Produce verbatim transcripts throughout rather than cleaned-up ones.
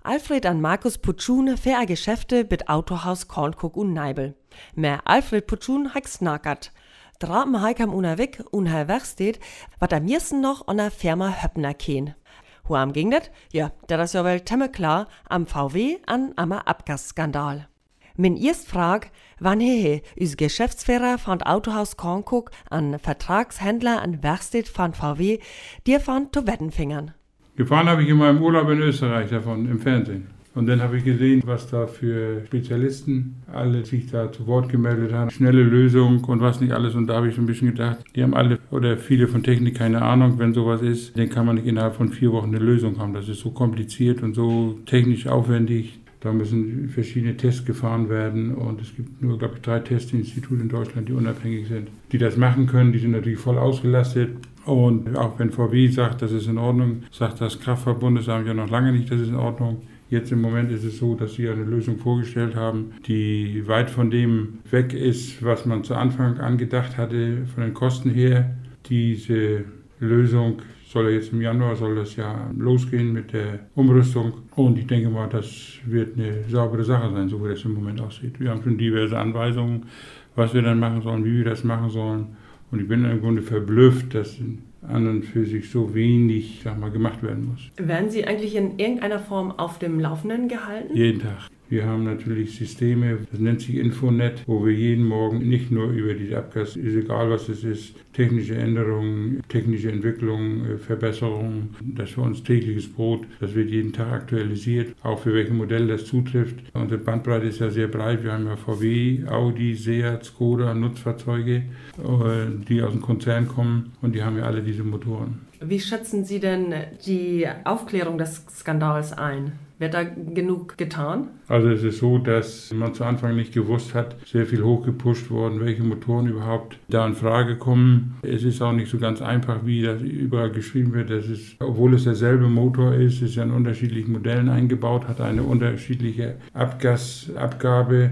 Alfred und Markus Putschun fähr Geschäfte mit Autohaus Kornkuck und Neibel. Mehr Alfred Putschun hat snackert. Drapen heik am unterweg und her Werkstedt, wat am meisten noch an der Firma Höppner kehn. Woam ging das? Ja, das ist ja wohl temme klar am V W an am Abgasskandal. Min erst frag, wann hehe us Geschäftsführer von Autohaus Kornkuck an Vertragshändler an Werkstedt von V W, dir von zu Wettenfingern. Gefahren habe ich in meinem Urlaub in Österreich davon, im Fernsehen. Und dann habe ich gesehen, was da für Spezialisten alle sich da zu Wort gemeldet haben. Schnelle Lösung und was nicht alles. Und da habe ich so ein bisschen gedacht, die haben alle oder viele von Technik keine Ahnung, wenn sowas ist. Dann kann man nicht innerhalb von vier Wochen eine Lösung haben. Das ist so kompliziert und so technisch aufwendig. Da müssen verschiedene Tests gefahren werden. Und es gibt nur, glaube ich, drei Testinstitute in Deutschland, die unabhängig sind, die das machen können. Die sind natürlich voll ausgelastet. Und auch wenn V W sagt, das ist in Ordnung, sagt das Kraftfahrtbundesamt ja noch lange nicht, das ist in Ordnung. Jetzt im Moment ist es so, dass sie eine Lösung vorgestellt haben, die weit von dem weg ist, was man zu Anfang an gedacht hatte, von den Kosten her. Diese Lösung soll jetzt im Januar, soll das ja losgehen mit der Umrüstung. Und ich denke mal, das wird eine saubere Sache sein, so wie das im Moment aussieht. Wir haben schon diverse Anweisungen, was wir dann machen sollen, wie wir das machen sollen. Und ich bin im Grunde verblüfft, dass an und für sich so wenig, sag mal, gemacht werden muss. Werden Sie eigentlich in irgendeiner Form auf dem Laufenden gehalten? Jeden Tag. Wir haben natürlich Systeme, das nennt sich Infonet, wo wir jeden Morgen nicht nur über die Abgas, ist egal was es ist, technische Änderungen, technische Entwicklungen, Verbesserungen, das ist für uns tägliches Brot, das wird jeden Tag aktualisiert, auch für welche Modelle das zutrifft. Unsere Bandbreite ist ja sehr breit, wir haben ja V W, Audi, Seat, Skoda, Nutzfahrzeuge, die aus dem Konzern kommen und die haben ja alle diese Motoren. Wie schätzen Sie denn die Aufklärung des Skandals ein? Wird da genug getan? Also es ist so, dass man zu Anfang nicht gewusst hat, sehr viel hochgepusht worden, welche Motoren überhaupt da in Frage kommen. Es ist auch nicht so ganz einfach, wie das überall geschrieben wird. Das ist, obwohl es derselbe Motor ist, ist ja in unterschiedlichen Modellen eingebaut, hat eine unterschiedliche Abgasabgabe.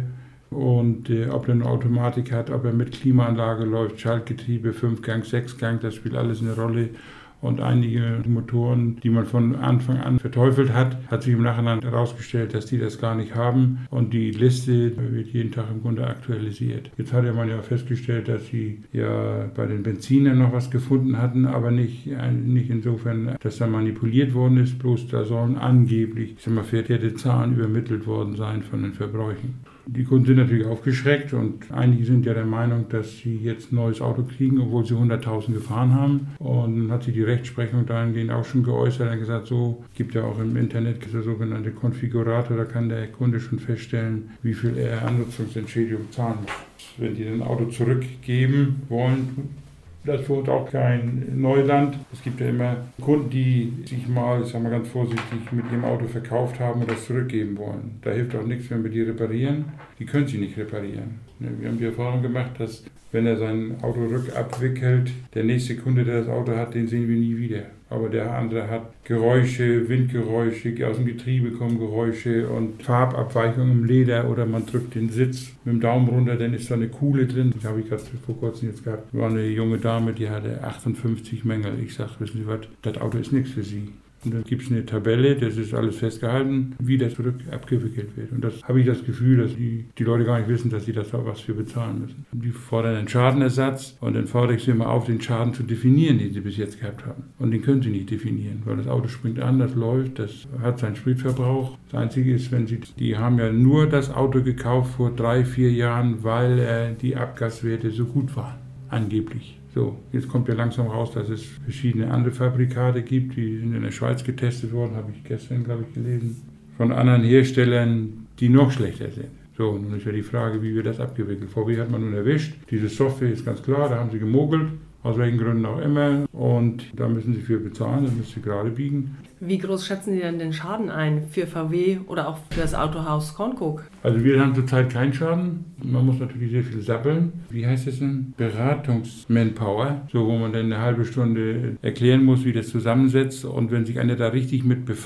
Und äh, ob er eine Automatik hat, ob er mit Klimaanlage läuft, Schaltgetriebe, Fünfgang, Sechsgang, das spielt alles eine Rolle. Und einige Motoren, die man von Anfang an verteufelt hat, hat sich im Nachhinein herausgestellt, dass die das gar nicht haben. Und die Liste wird jeden Tag im Grunde aktualisiert. Jetzt hat man ja festgestellt, dass sie ja bei den Benzinern noch was gefunden hatten, aber nicht, nicht insofern, dass da manipuliert worden ist. Bloß da sollen angeblich, ich sag mal, verkehrte Zahlen übermittelt worden sein von den Verbräuchen. Die Kunden sind natürlich aufgeschreckt und einige sind ja der Meinung, dass sie jetzt ein neues Auto kriegen, obwohl sie hunderttausend gefahren haben. Und dann hat sich die Rechtsprechung dahingehend auch schon geäußert und gesagt, so gibt ja auch im Internet der sogenannte Konfigurator, da kann der Kunde schon feststellen, wie viel er an Nutzungsentschädigung zahlen muss. Wenn die ein Auto zurückgeben wollen, das ist für uns auch kein Neuland. Es gibt ja immer Kunden, die sich mal, ich sag mal ganz vorsichtig, mit ihrem Auto verkauft haben und das zurückgeben wollen. Da hilft auch nichts, wenn wir die reparieren. Die können sie nicht reparieren. Wir haben die Erfahrung gemacht, dass wenn er sein Auto rückabwickelt, der nächste Kunde, der das Auto hat, den sehen wir nie wieder. Aber der andere hat Geräusche, Windgeräusche, aus dem Getriebe kommen Geräusche und Farbabweichungen im Leder oder man drückt den Sitz mit dem Daumen runter, dann ist da eine Kuhle drin. Das habe ich gerade vor kurzem jetzt gehabt. War eine junge Dame, die hatte achtundfünfzig Mängel. Ich sage, wissen Sie was, das Auto ist nichts für Sie. Und dann gibt es eine Tabelle, das ist alles festgehalten, wie das zurück abgewickelt wird. Und das habe ich das Gefühl, dass die, die Leute gar nicht wissen, dass sie da was für bezahlen müssen. Die fordern einen Schadenersatz und dann fordere ich sie immer auf, den Schaden zu definieren, den sie bis jetzt gehabt haben. Und den können sie nicht definieren, weil das Auto springt an, das läuft, das hat seinen Spritverbrauch. Das Einzige ist, wenn sie, die haben ja nur das Auto gekauft vor drei, vier Jahren, weil äh, die Abgaswerte so gut waren, angeblich. So, jetzt kommt ja langsam raus, dass es verschiedene andere Fabrikate gibt, die sind in der Schweiz getestet worden, habe ich gestern, glaube ich, gelesen, von anderen Herstellern, die noch schlechter sind. So, nun ist ja die Frage, wie wird das abgewickelt. V W hat man nun erwischt, diese Software ist ganz klar, da haben sie gemogelt, aus welchen Gründen auch immer, und da müssen sie für bezahlen, das müssen sie gerade biegen. Wie groß schätzen Sie denn den Schaden ein für V W oder auch für das Autohaus Kornkuck? Also wir haben zurzeit keinen Schaden. Man muss natürlich sehr viel sappeln. Wie heißt es denn? Beratungs-Manpower. So, wo man dann eine halbe Stunde erklären muss, wie das zusammensetzt. Und wenn sich einer da richtig mit befasst,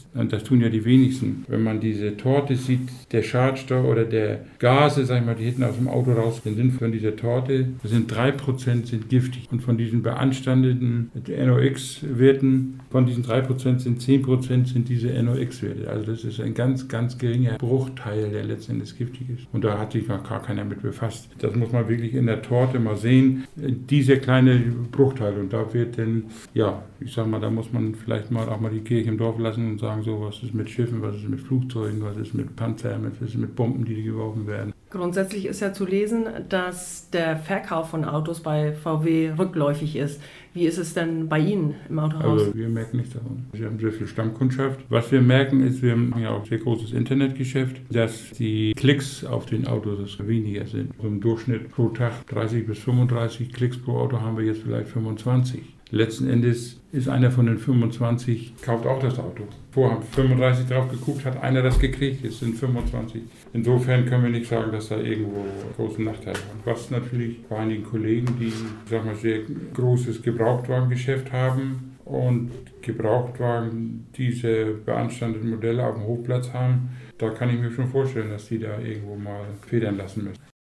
Und das tun ja die wenigsten. Wenn man diese Torte sieht, der Schadstoff oder der Gase, sag ich mal, die hinten aus dem Auto raus sind von dieser Torte, das sind drei Prozent sind giftig. Und von diesen beanstandeten N O X-Werten, von diesen drei Prozent sind zehn Prozent sind diese N O X-Werte. Also das ist ein ganz, ganz geringer Bruchteil, der letztendlich giftig ist. Und da hat sich noch gar keiner mit befasst. Das muss man wirklich in der Torte mal sehen, dieser kleine Bruchteil. Und da wird dann, ja, ich sag mal, da muss man vielleicht mal auch mal die Kirche im Dorf lassen und sagen, so, was ist mit Schiffen, was ist mit Flugzeugen, was ist mit Panzern, was ist mit Bomben, die geworfen werden. Grundsätzlich ist ja zu lesen, dass der Verkauf von Autos bei V W rückläufig ist. Wie ist es denn bei Ihnen im Autohaus? Also wir merken nichts davon. Wir haben sehr viel Stammkundschaft. Was wir merken ist, wir haben ja auch sehr großes Internetgeschäft, dass die Klicks auf den Autos weniger sind. So im Durchschnitt pro Tag dreißig bis fünfunddreißig Klicks pro Auto haben wir jetzt vielleicht fünfundzwanzig. Letzten Endes ist einer von den fünfundzwanzig, kauft auch das Auto. Vorher haben fünfunddreißig drauf geguckt, hat einer das gekriegt, es sind fünfundzwanzig. Insofern können wir nicht sagen, dass da irgendwo großen Nachteil hat. Was natürlich bei einigen Kollegen, die, ich sag mal, sehr großes Gebrauchtwagengeschäft haben und Gebrauchtwagen diese beanstandeten Modelle auf dem Hochplatz haben, da kann ich mir schon vorstellen, dass die da irgendwo mal federn lassen müssen.